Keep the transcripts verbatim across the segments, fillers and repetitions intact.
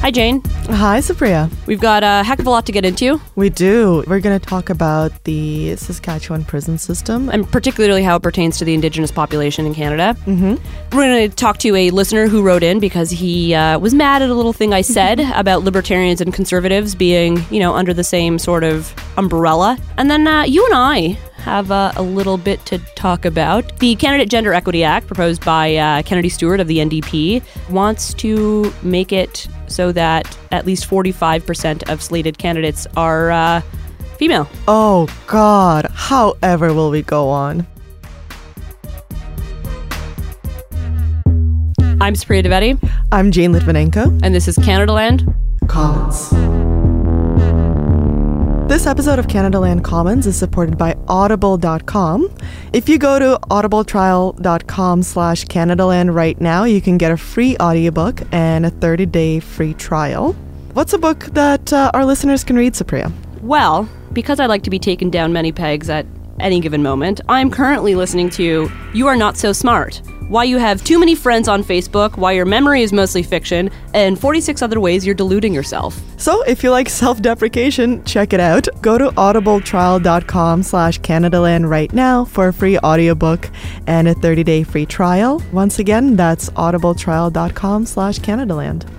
Hi, Jane. Hi, Supriya. We've got a heck of a lot to get into. We do. We're going to talk about the Saskatchewan prison system. And particularly how it pertains to the Indigenous population in Canada. Mm-hmm. We're going to talk to a listener who wrote in because he uh, was mad at a little thing I said about libertarians and conservatives being, you know, under the same sort of umbrella. And then uh, you and I have uh, a little bit to talk about. The Candidate Gender Equity Act, proposed by uh, Kennedy Stewart of the N D P, wants to make it so that at least forty-five percent of slated candidates are uh, female. Oh, God. However will we go on? I'm Supriya Dwivedi. I'm Jane Litvinenko. And this is Canadaland Commons. This episode of Canadaland Commons is supported by audible dot com. If you go to audibletrial.com slash Canadaland right now, you can get a free audiobook and a thirty-day free trial. What's a book that uh, our listeners can read, Supriya? Well, because I like to be taken down many pegs at any given moment, I'm currently listening to You Are Not So Smart: Why You Have Too Many Friends on Facebook, Why Your Memory is Mostly Fiction, and forty-six Other Ways You're Deluding Yourself. So if you like self-deprecation, check it out. Go to audibletrial.com slash Canadaland right now for a free audiobook and a thirty-day free trial. Once again, that's audibletrial.com slash Canadaland.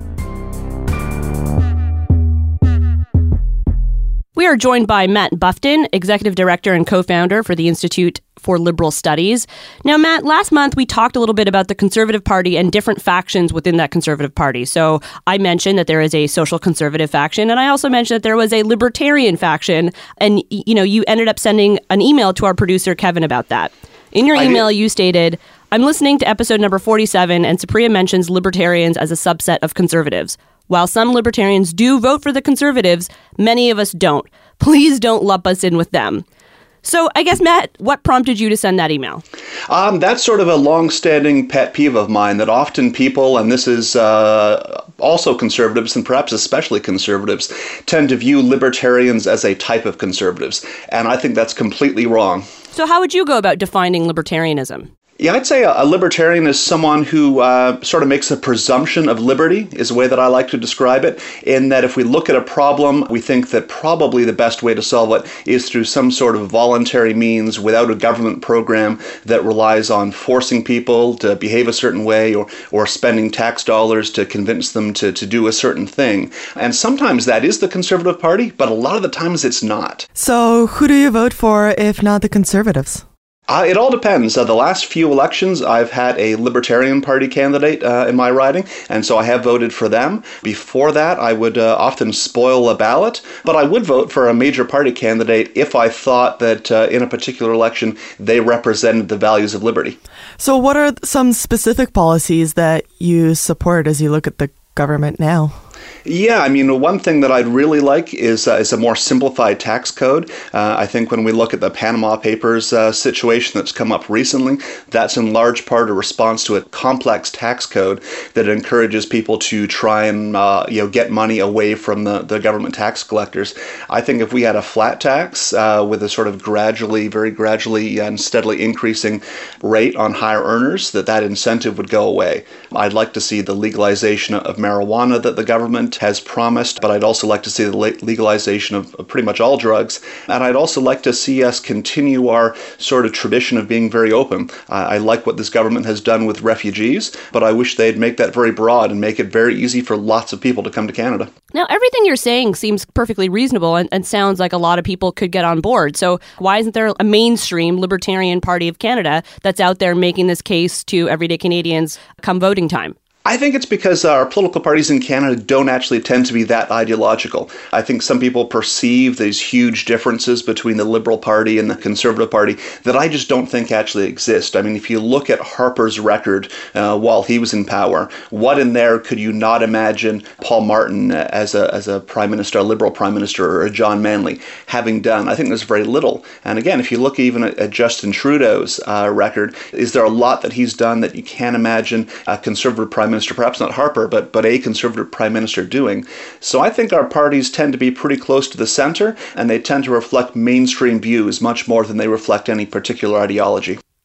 We are joined by Matt Buffton, Executive Director and Co-Founder for the Institute for Liberal Studies. Now, Matt, last month we talked a little bit about the Conservative Party and different factions within that Conservative Party. So I mentioned that there is a social conservative faction, and I also mentioned that there was a libertarian faction. And, you know, you ended up sending an email to our producer, Kevin, about that. In your email, you stated, I'm listening to episode number forty-seven, and Supriya mentions libertarians as a subset of conservatives. While some libertarians do vote for the conservatives, many of us don't. Please don't lump us in with them. So I guess, Matt, what prompted you to send that email? Um, that's sort of a long-standing pet peeve of mine, that often people, and this is uh, also conservatives, and perhaps especially conservatives, tend to view libertarians as a type of conservatives. And I think that's completely wrong. So how would you go about defining libertarianism? Yeah, I'd say a, a libertarian is someone who uh, sort of makes a presumption of liberty, is the way that I like to describe it, in that if we look at a problem, we think that probably the best way to solve it is through some sort of voluntary means without a government program that relies on forcing people to behave a certain way or, or spending tax dollars to convince them to, to do a certain thing. And sometimes that is the Conservative Party, but a lot of the times it's not. So who do you vote for if not the Conservatives? Uh, it all depends. Uh, the last few elections, I've had a Libertarian Party candidate uh, in my riding, and so I have voted for them. Before that, I would uh, often spoil a ballot, but I would vote for a major party candidate if I thought that uh, in a particular election they represented the values of liberty. So what are some specific policies that you support as you look at the government now? Yeah, I mean, one thing that I'd really like is uh, is a more simplified tax code. Uh, I think when we look at the Panama Papers uh, situation that's come up recently, that's in large part a response to a complex tax code that encourages people to try and uh, you know get money away from the, the government tax collectors. I think if we had a flat tax uh, with a sort of gradually, very gradually and steadily increasing rate on higher earners, that that incentive would go away. I'd like to see the legalization of marijuana that the government has promised, but I'd also like to see the legalization of pretty much all drugs. And I'd also like to see us continue our sort of tradition of being very open. Uh, I like what this government has done with refugees, but I wish they'd make that very broad and make it very easy for lots of people to come to Canada. Now, everything you're saying seems perfectly reasonable and, and sounds like a lot of people could get on board. So why isn't there a mainstream Libertarian Party of Canada that's out there making this case to everyday Canadians come voting time? I think it's because our political parties in Canada don't actually tend to be that ideological. I think some people perceive these huge differences between the Liberal Party and the Conservative Party that I just don't think actually exist. I mean, if you look at Harper's record uh, while he was in power, what in there could you not imagine Paul Martin as a as a prime minister, a Liberal prime minister, or a John Manley having done? I think there's very little. And again, if you look even at, at Justin Trudeau's uh, record, is there a lot that he's done that you can't imagine a Conservative prime minister, perhaps not Harper, but but a Conservative prime minister doing? So I think our parties tend to be pretty close to the center, and they tend to reflect mainstream views much more than they reflect any particular ideology.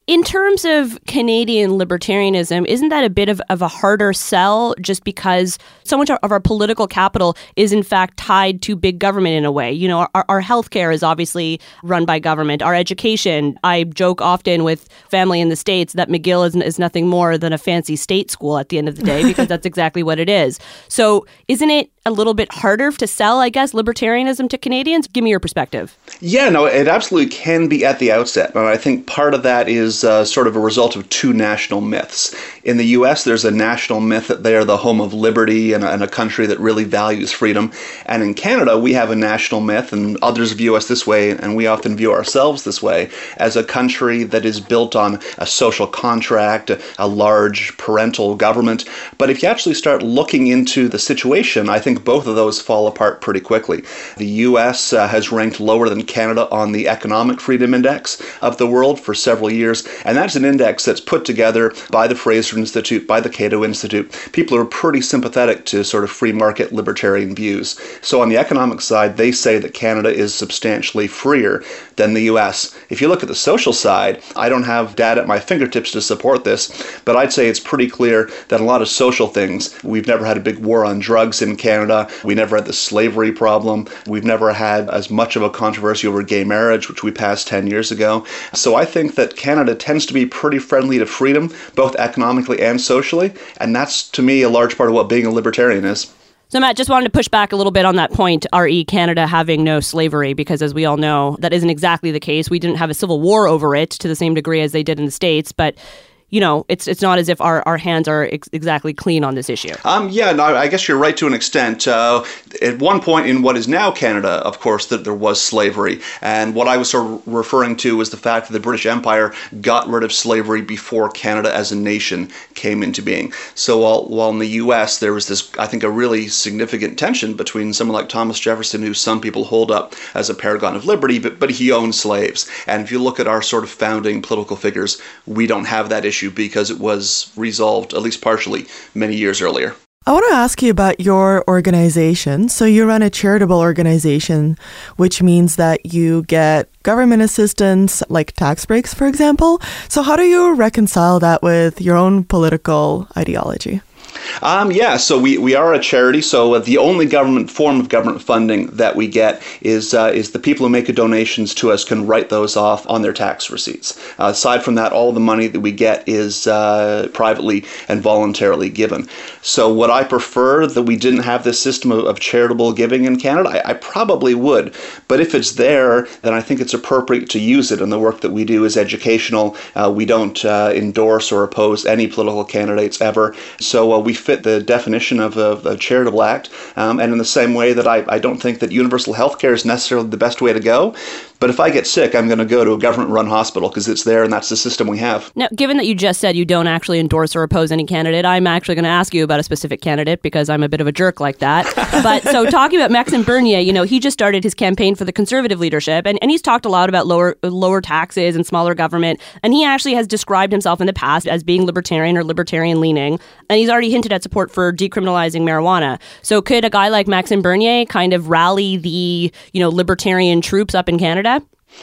In terms of Canadian libertarianism, isn't that a bit of, of a harder sell just because so much of our political capital is in fact tied to big government in a way? You know, our, our healthcare is obviously run by government. Our education, I joke often with family in the States that McGill is, is nothing more than a fancy state school at the end of the day, because that's exactly what it is. So isn't it a little bit harder to sell, I guess, libertarianism to Canadians? Give me your perspective. Yeah, no, it absolutely can be at the outset. And I think part of that is uh, sort of a result of two national myths. In the U S, there's a national myth that they are the home of liberty and a, and a country that really values freedom. And in Canada, we have a national myth, and others view us this way, and we often view ourselves this way, as a country that is built on a social contract, a, a large parental government. But if you actually start looking into the situation, I think both of those fall apart pretty quickly. The U S uh, has ranked lower than Canada on the Economic Freedom Index of the world for several years, and that's an index that's put together by the Fraser Institute, by the Cato Institute. People are pretty sympathetic to sort of free market libertarian views. So on the economic side, they say that Canada is substantially freer than the U S. If you look at the social side, I don't have data at my fingertips to support this, but I'd say it's pretty clear that a lot of social things, we've never had a big war on drugs in Canada. We never had the slavery problem. We've never had as much of a controversy over gay marriage, which we passed ten years ago. So I think that Canada tends to be pretty friendly to freedom, both economically and socially. And that's, to me, a large part of what being a libertarian is. So, Matt, just wanted to push back a little bit on that point, R E Canada having no slavery, because as we all know, that isn't exactly the case. We didn't have a civil war over it to the same degree as they did in the States, but you know, it's it's not as if our, our hands are ex- exactly clean on this issue. Um, yeah, no, I guess you're right to an extent. Uh, at one point in what is now Canada, of course, that there was slavery. And what I was sort of referring to was the fact that the British Empire got rid of slavery before Canada as a nation came into being. So while, while in the U S there was this, I think, a really significant tension between someone like Thomas Jefferson, who some people hold up as a paragon of liberty, but, but he owned slaves. And if you look at our sort of founding political figures, we don't have that issue, because it was resolved, at least partially, many years earlier. I want to ask you about your organization. So you run a charitable organization, which means that you get government assistance, like tax breaks, for example. So how do you reconcile that with your own political ideology? Um, yeah, so we, we are a charity, so uh, the only government form of government funding that we get is uh, is the people who make donations to us can write those off on their tax receipts. Uh, aside from that, all the money that we get is uh, privately and voluntarily given. So would I prefer that we didn't have this system of, of charitable giving in Canada? I, I probably would, but if it's there, then I think it's appropriate to use it, and the work that we do is educational. Uh, we don't uh, endorse or oppose any political candidates ever, so uh, we fit the definition of a, a charitable act, um, and in the same way that I, I don't think that universal health care is necessarily the best way to go. But if I get sick, I'm going to go to a government-run hospital because it's there and that's the system we have. Now, given that you just said you don't actually endorse or oppose any candidate, I'm actually going to ask you about a specific candidate because I'm a bit of a jerk like that. But so talking about Maxime Bernier, you know, he just started his campaign for the Conservative leadership, and, and he's talked a lot about lower lower taxes and smaller government. And he actually has described himself in the past as being libertarian or libertarian-leaning. And he's already hinted at support for decriminalizing marijuana. So could a guy like Maxime Bernier kind of rally the, you know, libertarian troops up in Canada?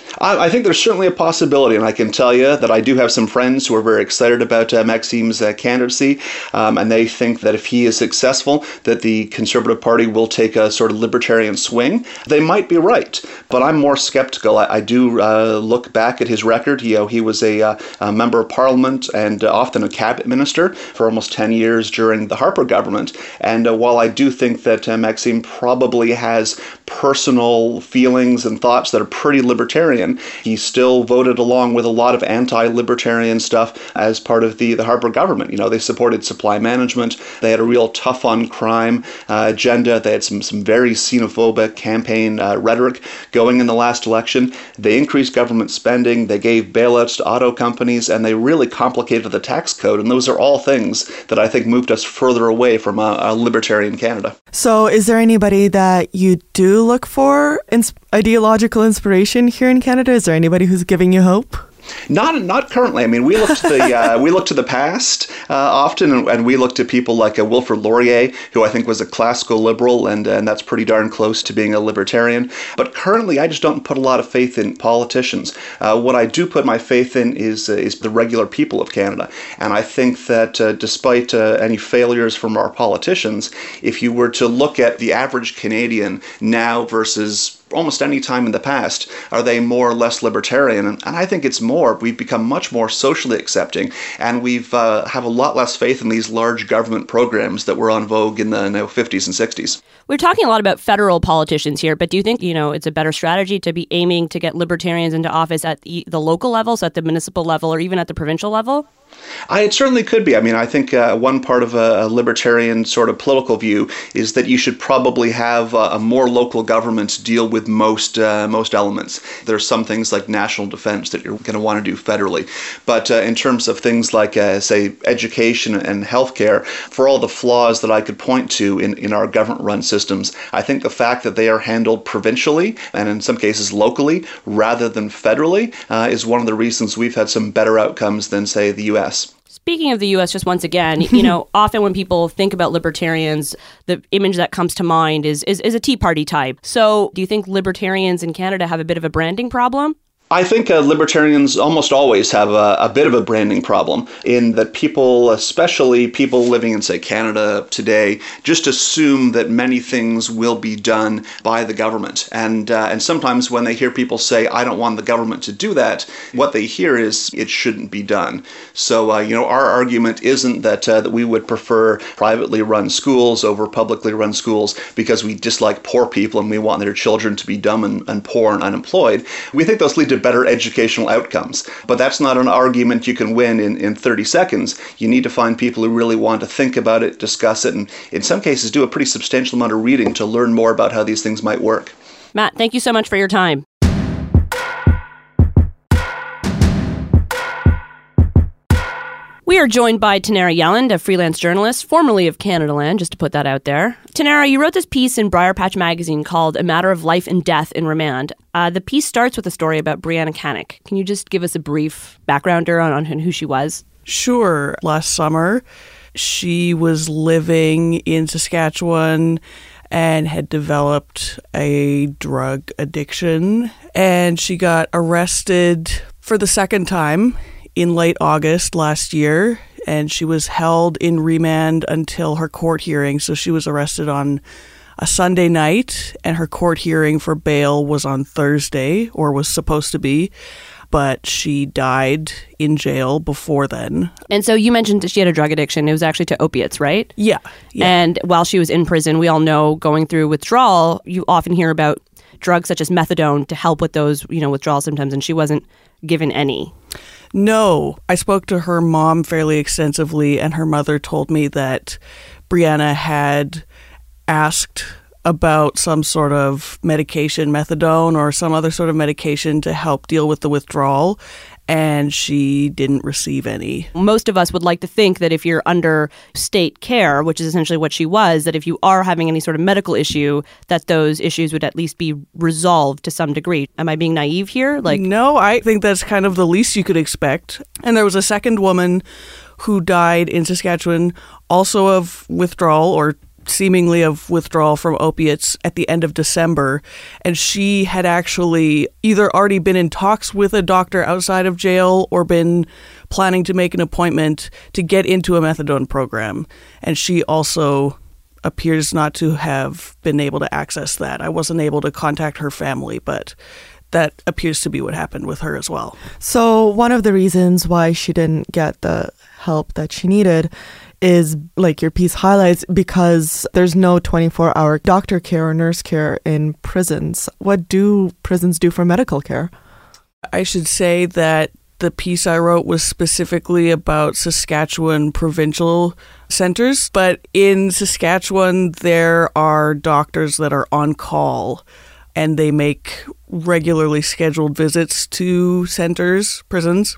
I think there's certainly a possibility, and I can tell you that I do have some friends who are very excited about uh, Maxime's uh, candidacy, um, and they think that if he is successful, that the Conservative Party will take a sort of libertarian swing. They might be right, but I'm more skeptical. I, I do uh, look back at his record. You know, he was a, uh, a member of Parliament and uh, often a cabinet minister for almost ten years during the Harper government, and uh, while I do think that uh, Maxime probably has personal feelings and thoughts that are pretty libertarian, he still voted along with a lot of anti-libertarian stuff as part of the, the Harper government. You know, they supported supply management. They had a real tough-on-crime uh, agenda. They had some, some very xenophobic campaign uh, rhetoric going in the last election. They increased government spending. They gave bailouts to auto companies, and they really complicated the tax code. And those are all things that I think moved us further away from a, a libertarian Canada. So is there anybody that you do look for in ideological inspiration here in Canada? Is there anybody who's giving you hope? Not not currently. I mean, we look to the uh, we look to the past uh, often, and, and we look to people like uh, Wilfrid Laurier, who I think was a classical liberal, and and that's pretty darn close to being a libertarian. But currently, I just don't put a lot of faith in politicians. Uh, what I do put my faith in is uh, is the regular people of Canada, and I think that uh, despite uh, any failures from our politicians, if you were to look at the average Canadian now versus almost any time in the past, are they more or less libertarian? And, and I think it's more. We've become much more socially accepting, and we've uh, have a lot less faith in these large government programs that were on vogue in the you know, fifties and sixties. We're talking a lot about federal politicians here, but do you think, you know, it's a better strategy to be aiming to get libertarians into office at the, the local levels, at the municipal level, or even at the provincial level? I, it certainly could be. I mean, I think uh, one part of a, a libertarian sort of political view is that you should probably have a, a more local government deal with most uh, most elements. There's some things like national defense that you're going to want to do federally. But uh, in terms of things like, uh, say, education and healthcare, for all the flaws that I could point to in, in our government-run systems, I think the fact that they are handled provincially and in some cases locally rather than federally uh, is one of the reasons we've had some better outcomes than, say, the U S. Speaking of the U S, just once again, you know, often when people think about libertarians, the image that comes to mind is, is is a Tea Party type. So do you think libertarians in Canada have a bit of a branding problem? I think uh, libertarians almost always have a, a bit of a branding problem in that people, especially people living in, say, Canada today, just assume that many things will be done by the government. And uh, and sometimes when they hear people say, I don't want the government to do that, what they hear is it shouldn't be done. So, uh, you know, our argument isn't that, uh, that we would prefer privately run schools over publicly run schools because we dislike poor people and we want their children to be dumb and, and poor and unemployed. We think those lead to better educational outcomes. But that's not an argument you can win in, in thirty seconds. You need to find people who really want to think about it, discuss it, and in some cases do a pretty substantial amount of reading to learn more about how these things might work. Matt, thank you so much for your time. We are joined by Tanara Yelland, a freelance journalist, formerly of Canadaland, just to put that out there. Tanara, you wrote this piece in Briar Patch Magazine called A Matter of Life and Death in Remand. Uh, the piece starts with a story about Brianna Canuck. Can you just give us a brief backgrounder on, on who she was? Sure. Last summer, she was living in Saskatchewan and had developed a drug addiction. And she got arrested for the second time in late August last year, and she was held in remand until her court hearing. So she was arrested on a Sunday night, and her court hearing for bail was on Thursday, or was supposed to be, but she died in jail before then. And so you mentioned that she had a drug addiction. It was actually to opiates, right? Yeah. yeah. And while she was in prison, we all know going through withdrawal, you often hear about drugs such as methadone to help with those, you know, withdrawal symptoms, and she wasn't given any. No, I spoke to her mom fairly extensively, and her mother told me that Brianna had asked about some sort of medication, methadone or some other sort of medication to help deal with the withdrawal, and she didn't receive any. Most of us would like to think that if you're under state care, which is essentially what she was, that if you are having any sort of medical issue, that those issues would at least be resolved to some degree. Am I being naive here? Like, no, I think that's kind of the least you could expect. And there was a second woman who died in Saskatchewan, also of withdrawal or seemingly of withdrawal from opiates at the end of December. And she had actually either already been in talks with a doctor outside of jail or been planning to make an appointment to get into a methadone program. And she also appears not to have been able to access that. I wasn't able to contact her family, but that appears to be what happened with her as well. So one of the reasons why she didn't get the help that she needed is, like your piece highlights, because there's no twenty-four hour doctor care or nurse care in prisons. What do prisons do for medical care? I should say that the piece I wrote was specifically about Saskatchewan provincial centers, but in Saskatchewan there are doctors that are on call and they make regularly scheduled visits to centers, prisons.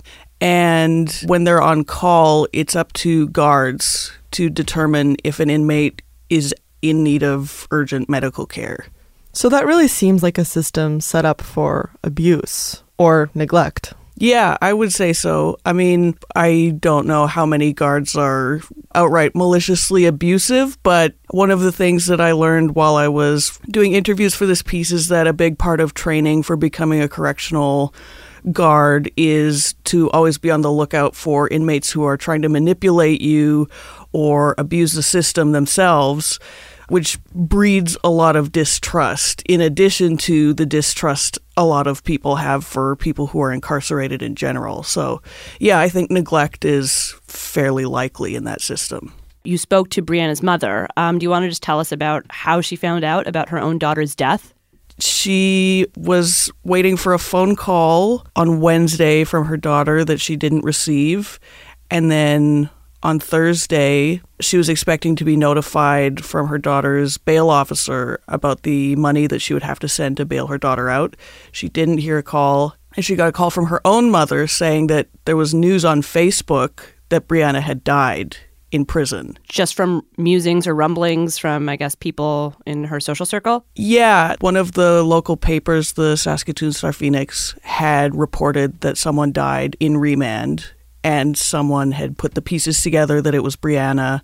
And when they're on call, it's up to guards to determine if an inmate is in need of urgent medical care. So that really seems like a system set up for abuse or neglect. Yeah, I would say so. I mean, I don't know how many guards are outright maliciously abusive, but one of the things that I learned while I was doing interviews for this piece is that a big part of training for becoming a correctional guard is to always be on the lookout for inmates who are trying to manipulate you or abuse the system themselves, which breeds a lot of distrust, in addition to the distrust a lot of people have for people who are incarcerated in general. So, yeah, I think neglect is fairly likely in that system. You spoke to Brianna's mother. Um, do you want to just tell us about how she found out about her own daughter's death? She was waiting for a phone call on Wednesday from her daughter that she didn't receive, and then on Thursday, she was expecting to be notified from her daughter's bail officer about the money that she would have to send to bail her daughter out. She didn't hear a call, and she got a call from her own mother saying that there was news on Facebook that Brianna had died in prison. Just from musings or rumblings from, I guess, people in her social circle? Yeah. One of the local papers, the Saskatoon Star-Phoenix, had reported that someone died in remand, and someone had put the pieces together that it was Brianna,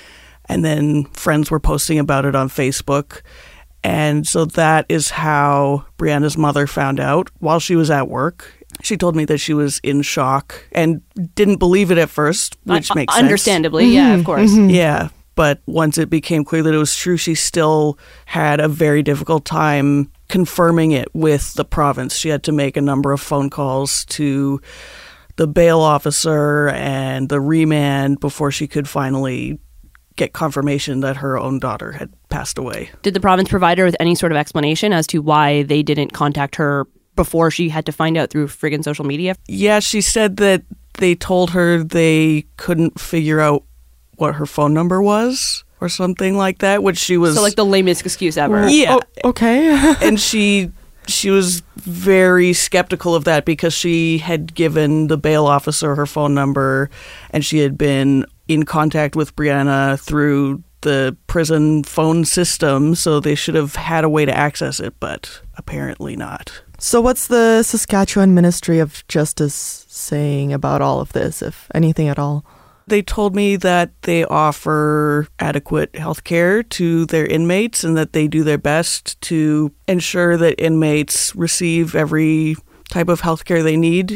and then friends were posting about it on Facebook. And so that is how Brianna's mother found out while she was at work. She told me that she was in shock and didn't believe it at first, which uh, makes understandably, sense. Understandably, yeah, of course. Mm-hmm. Yeah, but once it became clear that it was true, she still had a very difficult time confirming it with the province. She had to make a number of phone calls to the bail officer and the remand before she could finally get confirmation that her own daughter had passed away. Did the province provide her with any sort of explanation as to why they didn't contact her before she had to find out through friggin' social media? Yeah, she said that they told her they couldn't figure out what her phone number was or something like that, which she was... So like the lamest excuse ever. Yeah. Oh, okay. And she... She was very skeptical of that because she had given the bail officer her phone number and she had been in contact with Brianna through the prison phone system, so they should have had a way to access it, but apparently not. So what's the Saskatchewan Ministry of Justice saying about all of this, if anything at all? They told me that they offer adequate health care to their inmates and that they do their best to ensure that inmates receive every type of health care they need.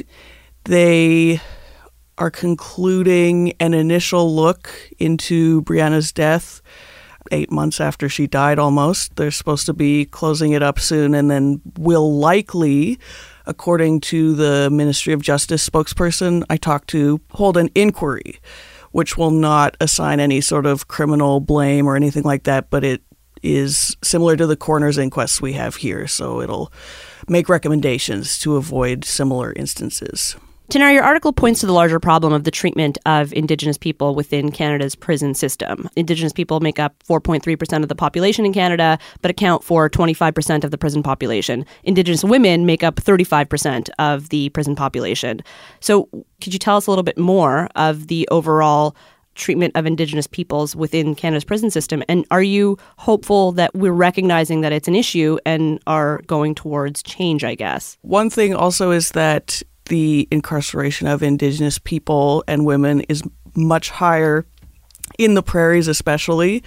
They are concluding an initial look into Brianna's death eight months after she died almost. They're supposed to be closing it up soon and then will likely, according to the Ministry of Justice spokesperson I talked to, hold an inquiry, which will not assign any sort of criminal blame or anything like that, but it is similar to the coroner's inquests we have here, so it'll make recommendations to avoid similar instances. Tanar, your article points to the larger problem of the treatment of Indigenous people within Canada's prison system. Indigenous people make up four point three percent of the population in Canada, but account for twenty-five percent of the prison population. Indigenous women make up thirty-five percent of the prison population. So could you tell us a little bit more of the overall treatment of Indigenous peoples within Canada's prison system? And are you hopeful that we're recognizing that it's an issue and are going towards change, I guess? One thing also is that the incarceration of Indigenous people and women is much higher in the prairies especially.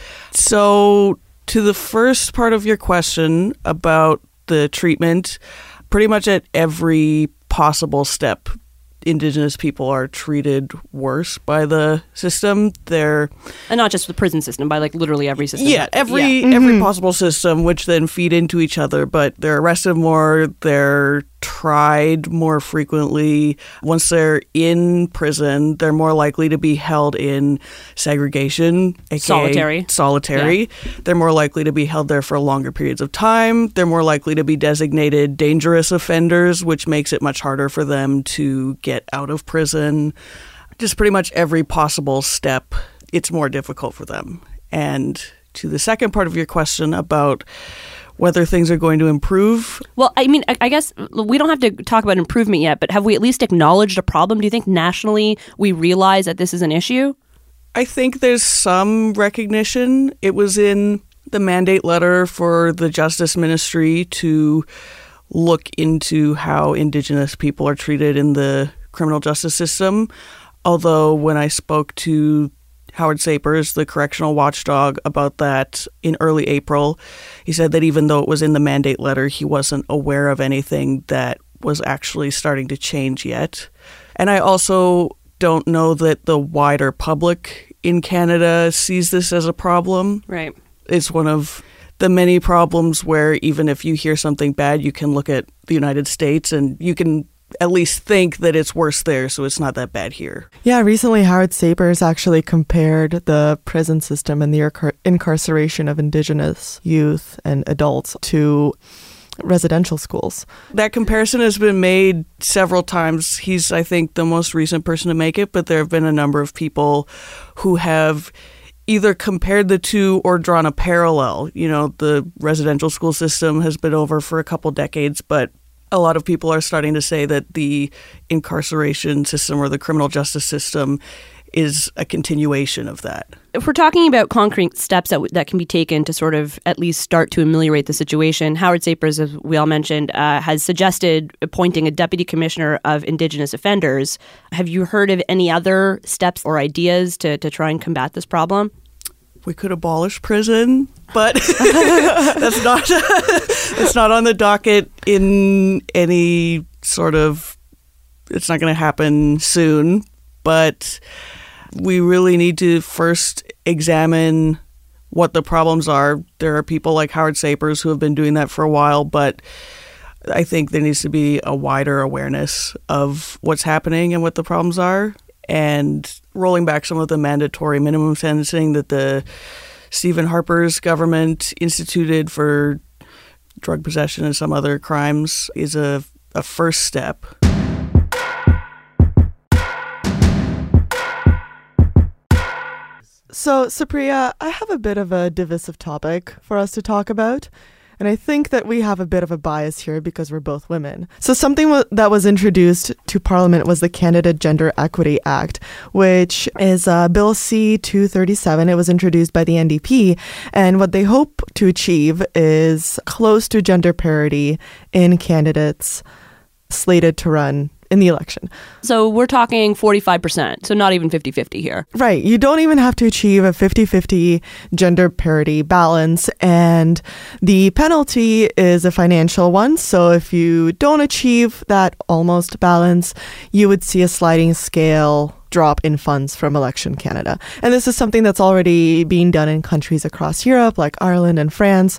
So to the first part of your question about the treatment, pretty much at every possible step, Indigenous people are treated worse by the system. They're and not just the prison system, by like literally every system. Yeah, every yeah. every Mm-hmm. possible system, which then feed into each other. But they're arrested more. They're tried more frequently. Once they're in prison, they're more likely to be held in segregation, aka Solitary. Solitary. Yeah. They're more likely to be held there for longer periods of time. They're more likely to be designated dangerous offenders, which makes it much harder for them to get out of prison. Just pretty much every possible step, it's more difficult for them. And to the second part of your question about whether things are going to improve. Well, I mean, I, I guess we don't have to talk about improvement yet, but have we at least acknowledged a problem? Do you think nationally we realize that this is an issue? I think there's some recognition. It was in the mandate letter for the Justice Ministry to look into how Indigenous people are treated in the criminal justice system. Although when I spoke to Howard Sapers, the correctional watchdog, about that in early April, he said that even though it was in the mandate letter, he wasn't aware of anything that was actually starting to change yet. And I also don't know that the wider public in Canada sees this as a problem. Right. It's one of the many problems where even if you hear something bad, you can look at the United States and you can at least think that it's worse there, so it's not that bad here. Yeah, recently Howard Sapers actually compared the prison system and the incar- incarceration of Indigenous youth and adults to residential schools. That comparison has been made several times. He's, I think, the most recent person to make it, but there have been a number of people who have either compared the two or drawn a parallel. You know, the residential school system has been over for a couple decades, but a lot of people are starting to say that the incarceration system or the criminal justice system is a continuation of that. If we're talking about concrete steps that w- that can be taken to sort of at least start to ameliorate the situation, Howard Sapers, as we all mentioned, uh, has suggested appointing a deputy commissioner of Indigenous offenders. Have you heard of any other steps or ideas to, to try and combat this problem? We could abolish prison, but that's not it's not on the docket in any sort of, it's not going to happen soon, but we really need to first examine what the problems are. There are people like Howard Sapers who have been doing that for a while, but I think there needs to be a wider awareness of what's happening and what the problems are. And rolling back some of the mandatory minimum sentencing that the Stephen Harper's government instituted for drug possession and some other crimes is a, a first step. So, Supriya, I have a bit of a divisive topic for us to talk about. And I think that we have a bit of a bias here because we're both women. So something w- that was introduced to Parliament was the Canada Gender Equity Act, which is uh, Bill C two thirty-seven. It was introduced by the N D P. And what they hope to achieve is close to gender parity in candidates slated to run in the election. So we're talking forty-five percent, so not even fifty-fifty here. Right. You don't even have to achieve a fifty-fifty gender parity balance, and the penalty is a financial one. So if you don't achieve that almost balance, you would see a sliding scale drop in funds from Election Canada. And this is something that's already being done in countries across Europe, like Ireland and France.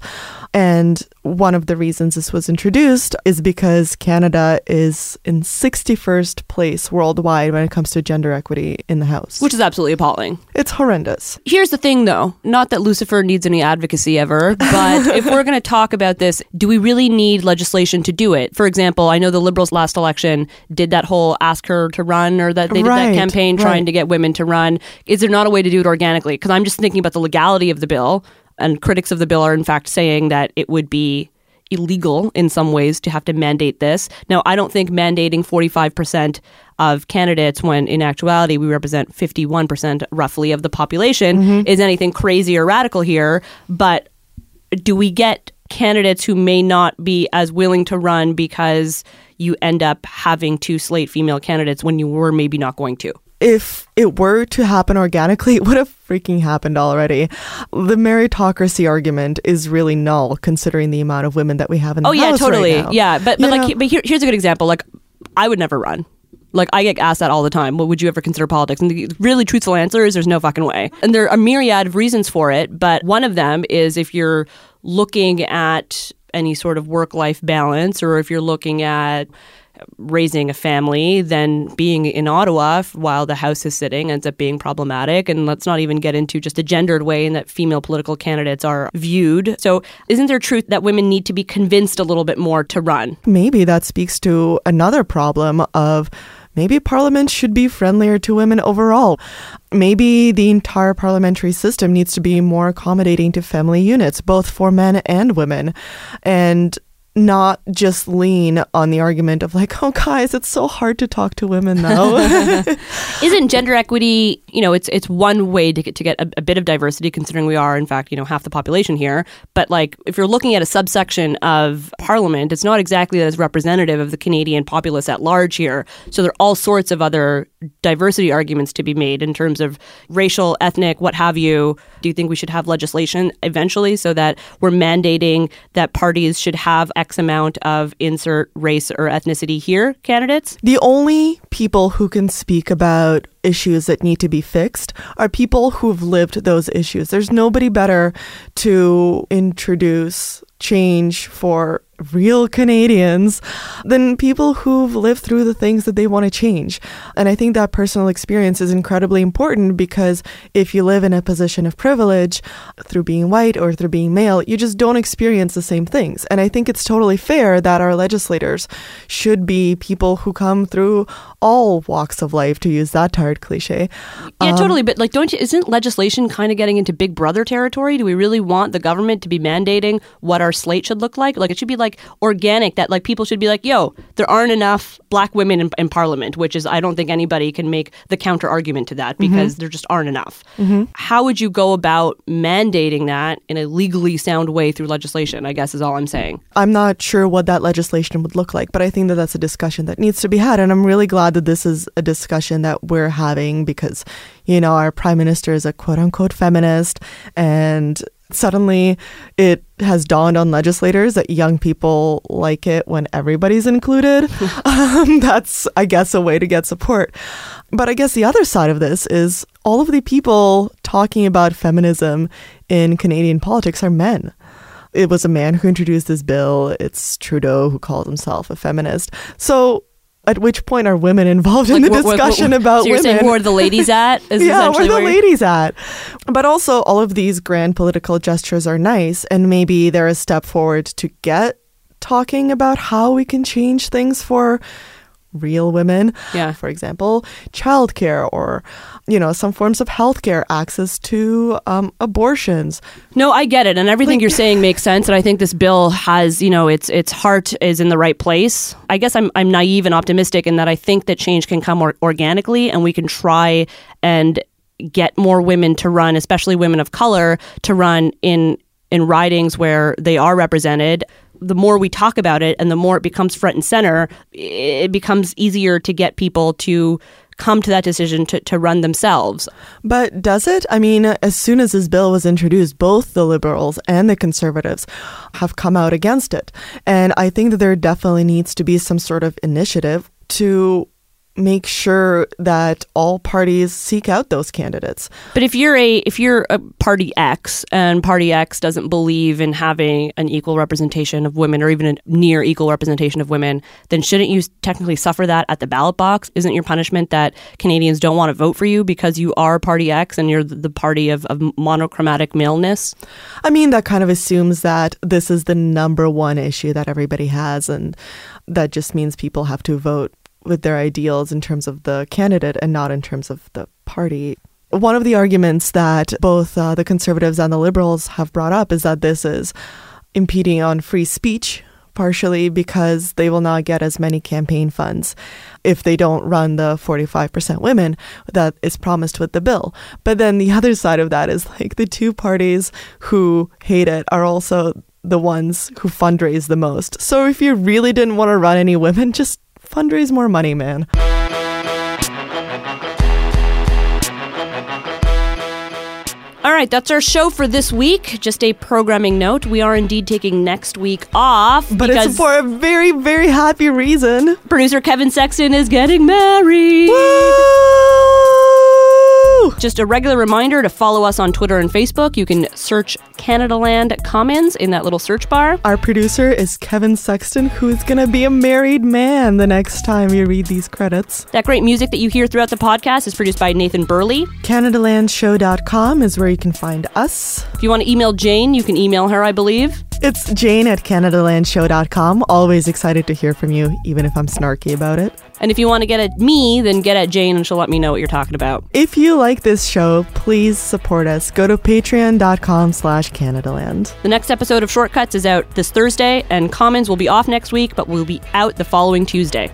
And one of the reasons this was introduced is because Canada is in sixty-first place worldwide when it comes to gender equity in the House. Which is absolutely appalling. It's horrendous. Here's the thing, though. Not that Lucifer needs any advocacy ever, but if we're going to talk about this, do we really need legislation to do it? For example, I know the Liberals last election did that whole ask her to run, or that they did Right, that campaign right. trying to get women to run. Is there not a way to do it organically? Because I'm just thinking about the legality of the bill. And critics of the bill are, in fact, saying that it would be illegal in some ways to have to mandate this. Now, I don't think mandating forty-five percent of candidates when in actuality we represent fifty-one percent roughly of the population mm-hmm. is anything crazy or radical here. But do we get candidates who may not be as willing to run because you end up having to slate female candidates when you were maybe not going to? If it were to happen organically, it would have freaking happened already. The meritocracy argument is really null considering the amount of women that we have in the oh, House yeah, totally. right now. Yeah, but, but You like, know? but here, here's a good example. Like, I would never run. Like, I get asked that all the time. Well, would you ever consider politics? And the really truthful answer is there's no fucking way. And there are a myriad of reasons for it, but one of them is if you're looking at any sort of work-life balance, or if you're looking at raising a family, then being in Ottawa while the House is sitting ends up being problematic. And let's not even get into just the gendered way in that female political candidates are viewed. So isn't there truth that women need to be convinced a little bit more to run? Maybe that speaks to another problem of maybe Parliament should be friendlier to women overall. Maybe the entire parliamentary system needs to be more accommodating to family units, both for men and women. And not just lean on the argument of like, oh, guys, it's so hard to talk to women, though. Isn't gender equity, you know, it's it's one way to get to get a, a bit of diversity, considering we are, in fact, you know, half the population here. But like, if you're looking at a subsection of Parliament, it's not exactly as representative of the Canadian populace at large here. So there are all sorts of other diversity arguments to be made in terms of racial, ethnic, what have you. Do you think we should have legislation eventually so that we're mandating that parties should have X amount of insert race or ethnicity here candidates? The only people who can speak about issues that need to be fixed are people who've lived those issues. There's nobody better to introduce change for real Canadians than people who've lived through the things that they want to change. And I think that personal experience is incredibly important, because if you live in a position of privilege through being white or through being male, you just don't experience the same things. And I think it's totally fair that our legislators should be people who come through all walks of life, to use that tired cliche. Yeah, um, totally. But like, don't you, isn't legislation kind of getting into Big Brother territory? Do we really want the government to be mandating what our slate should look like? Like, it should be like organic, that like people should be like, yo, there aren't enough black women in, in Parliament, which is, I don't think anybody can make the counter argument to that, because mm-hmm. there just aren't enough. Mm-hmm. How would you go about mandating that in a legally sound way through legislation, I guess is all I'm saying. I'm not sure what that legislation would look like, but I think that that's a discussion that needs to be had. And I'm really glad that this is a discussion that we're having, because, you know, our prime minister is a quote unquote feminist, and suddenly it has dawned on legislators that young people like it when everybody's included. um, that's, I guess, a way to get support. But I guess the other side of this is all of the people talking about feminism in Canadian politics are men. It was a man who introduced this bill. It's Trudeau who calls himself a feminist. So at which point are women involved like, in the wh- discussion wh- wh- about so you're women? Saying where are the ladies at? Is yeah, where the where ladies at? But also, all of these grand political gestures are nice, and maybe they're a step forward to get talking about how we can change things for real women. Yeah. For example, childcare, or, you know, some forms of healthcare, access to um, abortions. No, I get it. And everything like, you're saying makes sense. And I think this bill has, you know, its its heart is in the right place. I guess I'm I'm naive and optimistic in that I think that change can come or- organically, and we can try and get more women to run, especially women of color, to run in in ridings where they are represented. The more we talk about it and the more it becomes front and center, it becomes easier to get people to come to that decision to, to run themselves. But does it? I mean, as soon as this bill was introduced, both the Liberals and the Conservatives have come out against it. And I think that there definitely needs to be some sort of initiative to make sure that all parties seek out those candidates. But if you're a if you're a party X and party X doesn't believe in having an equal representation of women, or even a near equal representation of women, then shouldn't you technically suffer that at the ballot box? Isn't your punishment that Canadians don't want to vote for you because you are party X and you're the party of, of monochromatic maleness? I mean, that kind of assumes that this is the number one issue that everybody has, and that just means people have to vote with their ideals in terms of the candidate and not in terms of the party. One of the arguments that both uh, the Conservatives and the Liberals have brought up is that this is impeding on free speech, partially because they will not get as many campaign funds if they don't run the forty-five percent women that is promised with the bill. But then the other side of that is like the two parties who hate it are also the ones who fundraise the most. So if you really didn't want to run any women, just fundraise more money, man. All right, that's our show for this week. Just a programming note. We are indeed taking next week off. But it's for a very, very happy reason. Producer Kevin Sexton is getting married. Woo! Just a regular reminder to follow us on Twitter and Facebook. You can search Canadaland Commons in that little search bar. Our producer is Kevin Sexton, who is going to be a married man the next time you read these credits. That great music that you hear throughout the podcast is produced by Nathan Burley. Canada Land Show dot com is where you can find us. If you want to email Jane, you can email her, I believe. It's Jane at Canada Land Show dot com. Always excited to hear from you, even if I'm snarky about it. And if you want to get at me, then get at Jane and she'll let me know what you're talking about. If you like this show, please support us. Go to patreon.com slash Canadaland. The next episode of Shortcuts is out this Thursday, and Commons will be off next week, but will be out the following Tuesday.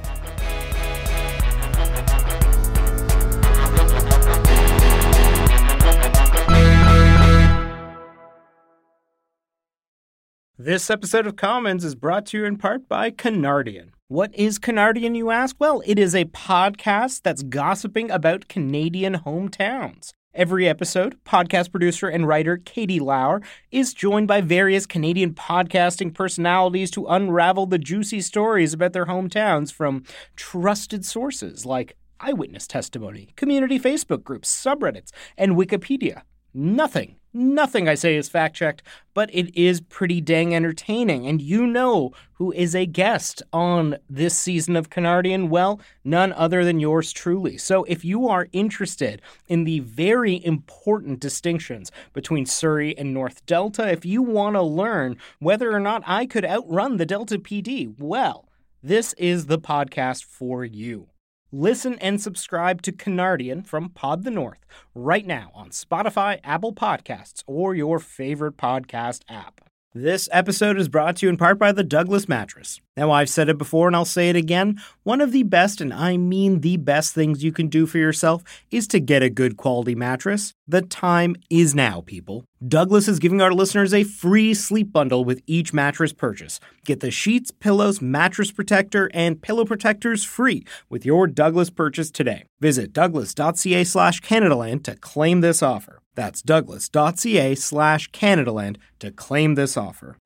This episode of Commons is brought to you in part by Canardian. What is Canardian, you ask? Well, it is a podcast that's gossiping about Canadian hometowns. Every episode, podcast producer and writer Katie Lauer is joined by various Canadian podcasting personalities to unravel the juicy stories about their hometowns from trusted sources like eyewitness testimony, community Facebook groups, subreddits, and Wikipedia. Nothing, nothing I say is fact-checked, but it is pretty dang entertaining. And you know who is a guest on this season of Canardian? Well, none other than yours truly. So if you are interested in the very important distinctions between Surrey and North Delta, if you want to learn whether or not I could outrun the Delta P D, well, this is the podcast for you. Listen and subscribe to Canardian from Pod the North right now on Spotify, Apple Podcasts, or your favorite podcast app. This episode is brought to you in part by the Douglas Mattress. Now, I've said it before and I'll say it again. One of the best, and I mean the best things you can do for yourself is to get a good quality mattress. The time is now, people. Douglas is giving our listeners a free sleep bundle with each mattress purchase. Get the sheets, pillows, mattress protector, and pillow protectors free with your Douglas purchase today. Visit douglas.ca slash Canadaland to claim this offer. That's douglas.ca slash Canadaland to claim this offer.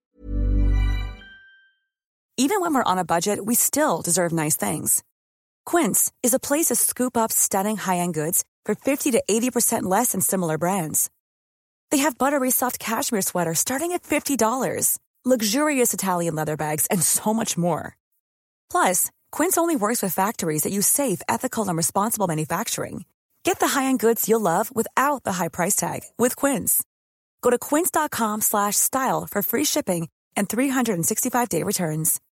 Even when we're on a budget, we still deserve nice things. Quince is a place to scoop up stunning high-end goods for fifty to eighty percent less than similar brands. They have buttery soft cashmere sweaters starting at fifty dollars, luxurious Italian leather bags, and so much more. Plus, Quince only works with factories that use safe, ethical, and responsible manufacturing. Get the high-end goods you'll love without the high price tag with Quince. Go to quince.com slash style for free shipping and three sixty-five day returns.